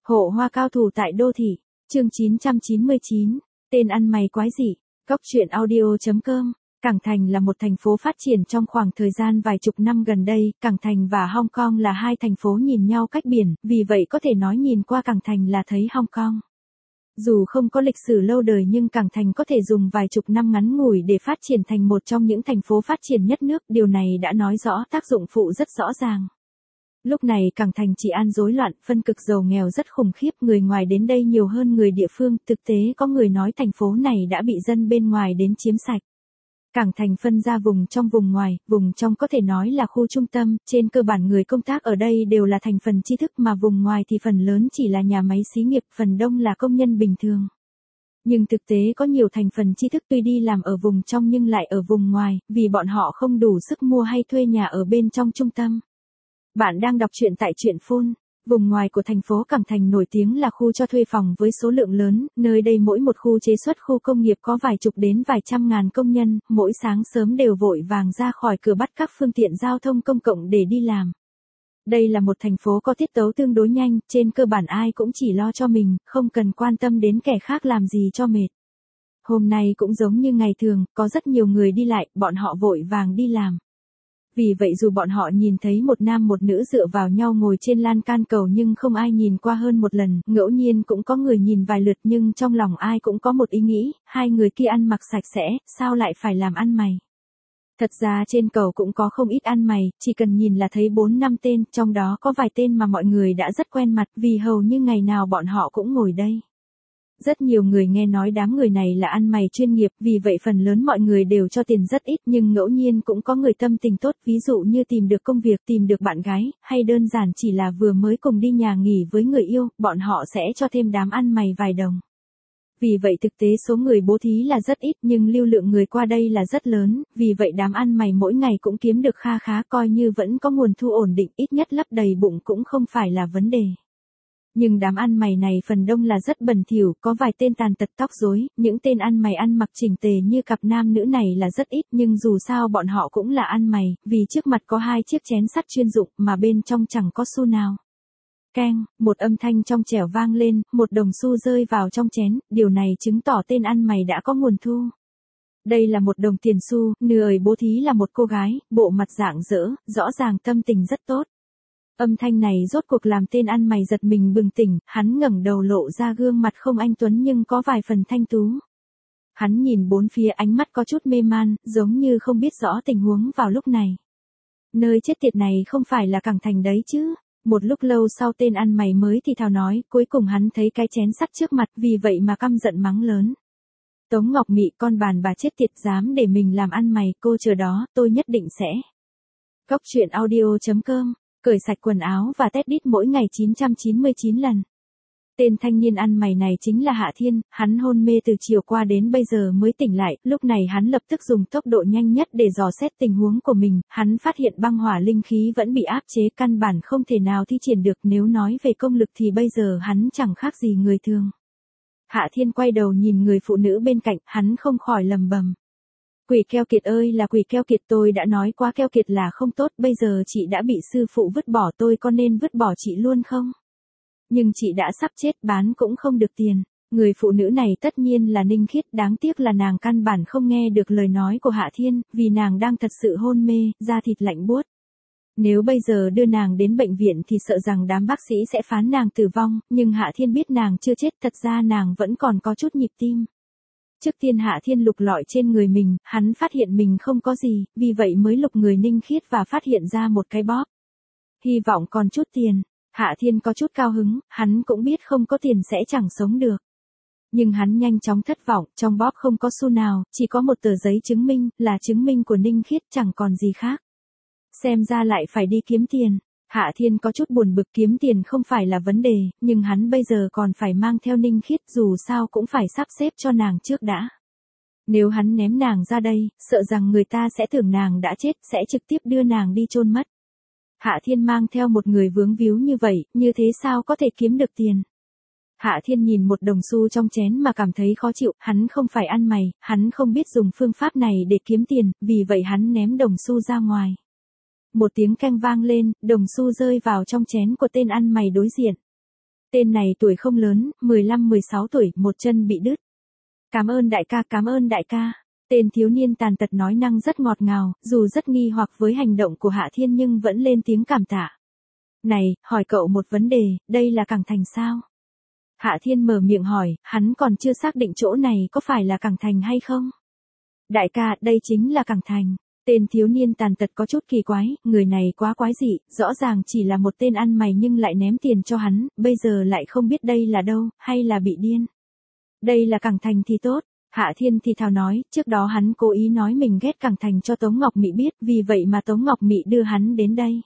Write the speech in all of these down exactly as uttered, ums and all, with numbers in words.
Hộ hoa cao thủ tại đô thị, chương chín trăm chín mươi chín, tên ăn mày quái dị, Cóc truyện audio chấm com. Cảng Thành là một thành phố phát triển trong khoảng thời gian vài chục năm gần đây, Cảng Thành và Hong Kong là hai thành phố nhìn nhau cách biển, vì vậy có thể nói nhìn qua Cảng Thành là thấy Hong Kong. Dù không có lịch sử lâu đời nhưng Cảng Thành có thể dùng vài chục năm ngắn ngủi để phát triển thành một trong những thành phố phát triển nhất nước, điều này đã nói rõ tác dụng phụ rất rõ ràng. Lúc này Cảng Thành trị an rối loạn, phân cực giàu nghèo rất khủng khiếp, người ngoài đến đây nhiều hơn người địa phương, thực tế có người nói thành phố này đã bị dân bên ngoài đến chiếm sạch. Cảng Thành phân ra vùng trong vùng ngoài, vùng trong có thể nói là khu trung tâm, trên cơ bản người công tác ở đây đều là thành phần tri thức mà vùng ngoài thì phần lớn chỉ là nhà máy xí nghiệp, phần đông là công nhân bình thường. Nhưng thực tế có nhiều thành phần tri thức tuy đi làm ở vùng trong nhưng lại ở vùng ngoài, vì bọn họ không đủ sức mua hay thuê nhà ở bên trong trung tâm. Bạn đang đọc truyện tại Truyện Phun. Vùng ngoài của thành phố Cảng Thành nổi tiếng là khu cho thuê phòng với số lượng lớn, nơi đây mỗi một khu chế xuất khu công nghiệp có vài chục đến vài trăm ngàn công nhân, mỗi sáng sớm đều vội vàng ra khỏi cửa bắt các phương tiện giao thông công cộng để đi làm. Đây là một thành phố có tiết tấu tương đối nhanh, trên cơ bản ai cũng chỉ lo cho mình, không cần quan tâm đến kẻ khác làm gì cho mệt. Hôm nay cũng giống như ngày thường, có rất nhiều người đi lại, bọn họ vội vàng đi làm. Vì vậy dù bọn họ nhìn thấy một nam một nữ dựa vào nhau ngồi trên lan can cầu nhưng không ai nhìn qua hơn một lần, ngẫu nhiên cũng có người nhìn vài lượt nhưng trong lòng ai cũng có một ý nghĩ, hai người kia ăn mặc sạch sẽ, sao lại phải làm ăn mày. Thật ra trên cầu cũng có không ít ăn mày, chỉ cần nhìn là thấy bốn năm tên, trong đó có vài tên mà mọi người đã rất quen mặt vì hầu như ngày nào bọn họ cũng ngồi đây. Rất nhiều người nghe nói đám người này là ăn mày chuyên nghiệp, vì vậy phần lớn mọi người đều cho tiền rất ít, nhưng ngẫu nhiên cũng có người tâm tình tốt, ví dụ như tìm được công việc, tìm được bạn gái, hay đơn giản chỉ là vừa mới cùng đi nhà nghỉ với người yêu, bọn họ sẽ cho thêm đám ăn mày vài đồng. Vì vậy thực tế số người bố thí là rất ít nhưng lưu lượng người qua đây là rất lớn, vì vậy đám ăn mày mỗi ngày cũng kiếm được kha khá, coi như vẫn có nguồn thu ổn định, ít nhất lấp đầy bụng cũng không phải là vấn đề. Nhưng đám ăn mày này phần đông là rất bẩn thỉu, có vài tên tàn tật tóc rối, những tên ăn mày ăn mặc chỉnh tề như cặp nam nữ này là rất ít, nhưng dù sao bọn họ cũng là ăn mày, vì trước mặt có hai chiếc chén sắt chuyên dụng mà bên trong chẳng có xu nào. Keng, một âm thanh trong trẻo vang lên, một đồng xu rơi vào trong chén, điều này chứng tỏ tên ăn mày đã có nguồn thu. Đây là một đồng tiền xu, người bố thí là một cô gái, bộ mặt rạng rỡ, rõ ràng tâm tình rất tốt. Âm thanh này rốt cuộc làm tên ăn mày giật mình bừng tỉnh, hắn ngẩng đầu lộ ra gương mặt không anh tuấn nhưng có vài phần thanh tú. Hắn nhìn bốn phía ánh mắt có chút mê man, giống như không biết rõ tình huống vào lúc này. Nơi chết tiệt này không phải là Cảng Thành đấy chứ. Một lúc lâu sau tên ăn mày mới thì thào nói, cuối cùng hắn thấy cái chén sắt trước mặt, vì vậy mà căm giận mắng lớn. Tống Ngọc Mị, con đàn bà chết tiệt, dám để mình làm ăn mày, cô chờ đó, tôi nhất định sẽ. Cóc truyện audio chấm com. Cởi sạch quần áo và tét đít mỗi ngày chín trăm chín mươi chín lần. Tên thanh niên ăn mày này chính là Hạ Thiên, hắn hôn mê từ chiều qua đến bây giờ mới tỉnh lại, lúc này hắn lập tức dùng tốc độ nhanh nhất để dò xét tình huống của mình, hắn phát hiện băng hỏa linh khí vẫn bị áp chế, căn bản không thể nào thi triển được, nếu nói về công lực thì bây giờ hắn chẳng khác gì người thường. Hạ Thiên quay đầu nhìn người phụ nữ bên cạnh, hắn không khỏi lầm bầm. Quỷ keo kiệt ơi là quỷ keo kiệt, tôi đã nói quá keo kiệt là không tốt, bây giờ chị đã bị sư phụ vứt bỏ, tôi có nên vứt bỏ chị luôn không? Nhưng chị đã sắp chết, bán cũng không được tiền. Người phụ nữ này tất nhiên là Ninh Khiết, đáng tiếc là nàng căn bản không nghe được lời nói của Hạ Thiên, vì nàng đang thật sự hôn mê, da thịt lạnh buốt. Nếu bây giờ đưa nàng đến bệnh viện thì sợ rằng đám bác sĩ sẽ phán nàng tử vong, nhưng Hạ Thiên biết nàng chưa chết, thật ra nàng vẫn còn có chút nhịp tim. Trước tiên Hạ Thiên lục lọi trên người mình, hắn phát hiện mình không có gì, vì vậy mới lục người Ninh Khiết và phát hiện ra một cái bóp. Hy vọng còn chút tiền. Hạ Thiên có chút cao hứng, hắn cũng biết không có tiền sẽ chẳng sống được. Nhưng hắn nhanh chóng thất vọng, trong bóp không có xu nào, chỉ có một tờ giấy chứng minh, là chứng minh của Ninh Khiết, chẳng còn gì khác. Xem ra lại phải đi kiếm tiền. Hạ Thiên có chút buồn bực, kiếm tiền không phải là vấn đề, nhưng hắn bây giờ còn phải mang theo Ninh Khiết, dù sao cũng phải sắp xếp cho nàng trước đã. Nếu hắn ném nàng ra đây, sợ rằng người ta sẽ tưởng nàng đã chết, sẽ trực tiếp đưa nàng đi chôn mất. Hạ Thiên mang theo một người vướng víu như vậy, như thế sao có thể kiếm được tiền? Hạ Thiên nhìn một đồng xu trong chén mà cảm thấy khó chịu, hắn không phải ăn mày, hắn không biết dùng phương pháp này để kiếm tiền, vì vậy hắn ném đồng xu ra ngoài. Một tiếng keng vang lên, đồng xu rơi vào trong chén của tên ăn mày đối diện. Tên này tuổi không lớn, mười lăm mười sáu tuổi, một chân bị đứt. Cảm ơn đại ca, cảm ơn đại ca. Tên thiếu niên tàn tật nói năng rất ngọt ngào, dù rất nghi hoặc với hành động của Hạ Thiên nhưng vẫn lên tiếng cảm tạ. Này, hỏi cậu một vấn đề, đây là Cảng Thành sao? Hạ Thiên mở miệng hỏi, hắn còn chưa xác định chỗ này có phải là Cảng Thành hay không? Đại ca, đây chính là Cảng Thành. Tên thiếu niên tàn tật có chút kỳ quái, người này quá quái dị, rõ ràng chỉ là một tên ăn mày nhưng lại ném tiền cho hắn, bây giờ lại không biết đây là đâu, hay là bị điên. Đây là Cảng Thành thì tốt. Hạ Thiên thì thào nói, trước đó hắn cố ý nói mình ghét Cảng Thành cho Tống Ngọc Mị biết, vì vậy mà Tống Ngọc Mị đưa hắn đến đây.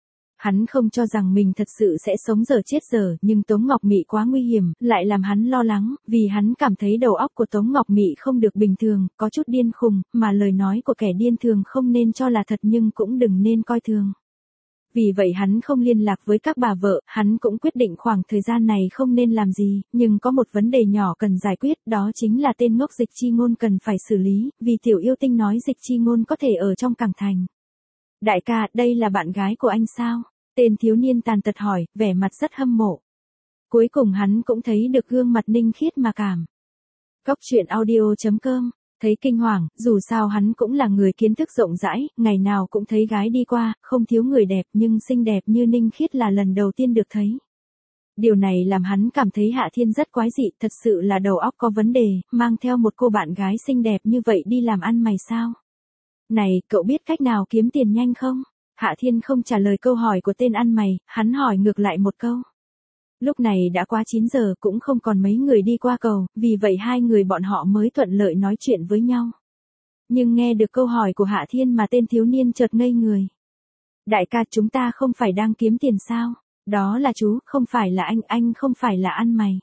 Hắn không cho rằng mình thật sự sẽ sống dở chết dở, nhưng Tống Ngọc Mị quá nguy hiểm, lại làm hắn lo lắng, vì hắn cảm thấy đầu óc của Tống Ngọc Mị không được bình thường, có chút điên khùng, mà lời nói của kẻ điên thường không nên cho là thật nhưng cũng đừng nên coi thường. Vì vậy hắn không liên lạc với các bà vợ, hắn cũng quyết định khoảng thời gian này không nên làm gì, nhưng có một vấn đề nhỏ cần giải quyết, đó chính là tên ngốc Dịch Chi Ngôn cần phải xử lý, vì Tiểu Yêu Tinh nói Dịch Chi Ngôn có thể ở trong Cảng Thành. Đại ca, đây là bạn gái của anh sao? Tên thiếu niên tàn tật hỏi, vẻ mặt rất hâm mộ. Cuối cùng hắn cũng thấy được gương mặt ninh khiết mà cảm. Cóc truyện audio chấm com, thấy kinh hoàng, dù sao hắn cũng là người kiến thức rộng rãi, ngày nào cũng thấy gái đi qua, không thiếu người đẹp nhưng xinh đẹp như ninh khiết là lần đầu tiên được thấy. Điều này làm hắn cảm thấy Hạ Thiên rất quái dị, thật sự là đầu óc có vấn đề, mang theo một cô bạn gái xinh đẹp như vậy đi làm ăn mày sao? Này, cậu biết cách nào kiếm tiền nhanh không? Hạ Thiên không trả lời câu hỏi của tên ăn mày, hắn hỏi ngược lại một câu. Lúc này đã qua chín giờ cũng không còn mấy người đi qua cầu, vì vậy hai người bọn họ mới thuận lợi nói chuyện với nhau. Nhưng nghe được câu hỏi của Hạ Thiên mà tên thiếu niên chợt ngây người. Đại ca, chúng ta không phải đang kiếm tiền sao? Đó là chú, không phải là anh, anh không phải là ăn mày.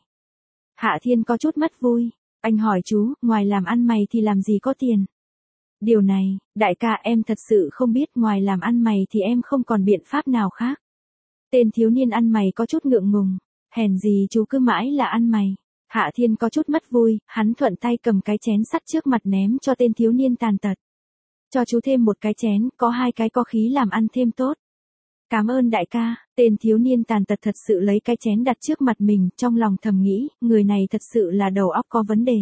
Hạ Thiên có chút mất vui. Anh hỏi chú, ngoài làm ăn mày thì làm gì có tiền? Điều này, đại ca em thật sự không biết, ngoài làm ăn mày thì em không còn biện pháp nào khác. Tên thiếu niên ăn mày có chút ngượng ngùng. Hèn gì chú cứ mãi là ăn mày. Hạ Thiên có chút mất vui, hắn thuận tay cầm cái chén sắt trước mặt ném cho tên thiếu niên tàn tật. Cho chú thêm một cái chén, có hai cái có khí làm ăn thêm tốt. Cảm ơn đại ca, tên thiếu niên tàn tật thật sự lấy cái chén đặt trước mặt mình, trong lòng thầm nghĩ, người này thật sự là đầu óc có vấn đề.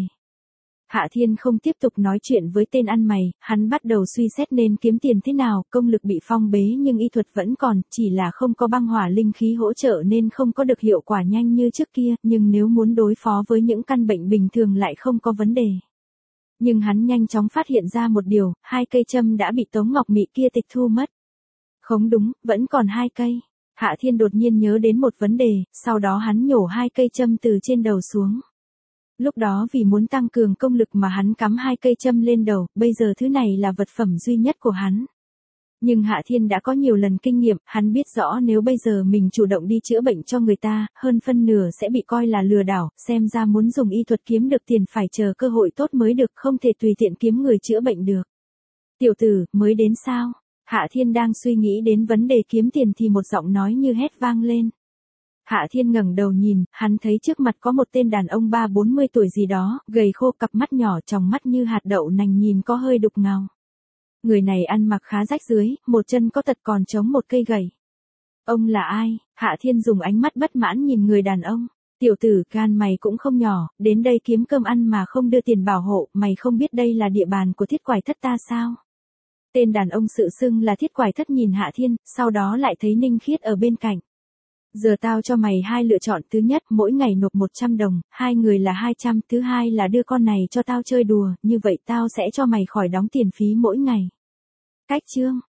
Hạ Thiên không tiếp tục nói chuyện với tên ăn mày, hắn bắt đầu suy xét nên kiếm tiền thế nào, công lực bị phong bế nhưng y thuật vẫn còn, chỉ là không có băng hỏa linh khí hỗ trợ nên không có được hiệu quả nhanh như trước kia, nhưng nếu muốn đối phó với những căn bệnh bình thường lại không có vấn đề. Nhưng hắn nhanh chóng phát hiện ra một điều, hai cây châm đã bị Tống Ngọc Mị kia tịch thu mất. Không đúng, vẫn còn hai cây. Hạ Thiên đột nhiên nhớ đến một vấn đề, sau đó hắn nhổ hai cây châm từ trên đầu xuống. Lúc đó vì muốn tăng cường công lực mà hắn cắm hai cây châm lên đầu, bây giờ thứ này là vật phẩm duy nhất của hắn. Nhưng Hạ Thiên đã có nhiều lần kinh nghiệm, hắn biết rõ nếu bây giờ mình chủ động đi chữa bệnh cho người ta, hơn phân nửa sẽ bị coi là lừa đảo, xem ra muốn dùng y thuật kiếm được tiền phải chờ cơ hội tốt mới được, không thể tùy tiện kiếm người chữa bệnh được. Tiểu tử, mới đến sao? Hạ Thiên đang suy nghĩ đến vấn đề kiếm tiền thì một giọng nói như hét vang lên. Hạ Thiên ngẩng đầu nhìn, hắn thấy trước mặt có một tên đàn ông ba bốn mươi tuổi gì đó, gầy khô, cặp mắt nhỏ, tròng mắt như hạt đậu nành, nhìn có hơi đục ngầu. Người này ăn mặc khá rách rưới, một chân có tật còn chống một cây gậy. Ông là ai? Hạ Thiên dùng ánh mắt bất mãn nhìn người đàn ông. Tiểu tử, gan mày cũng không nhỏ, đến đây kiếm cơm ăn mà không đưa tiền bảo hộ, mày không biết đây là địa bàn của Thiết Quải Thất ta sao? Tên đàn ông tự xưng là Thiết Quải Thất nhìn Hạ Thiên, sau đó lại thấy Ninh Khiết ở bên cạnh. Giờ tao cho mày hai lựa chọn, thứ nhất mỗi ngày nộp một trăm đồng, hai người là hai trăm, thứ hai là đưa con này cho tao chơi đùa, như vậy tao sẽ cho mày khỏi đóng tiền phí mỗi ngày. Cách chương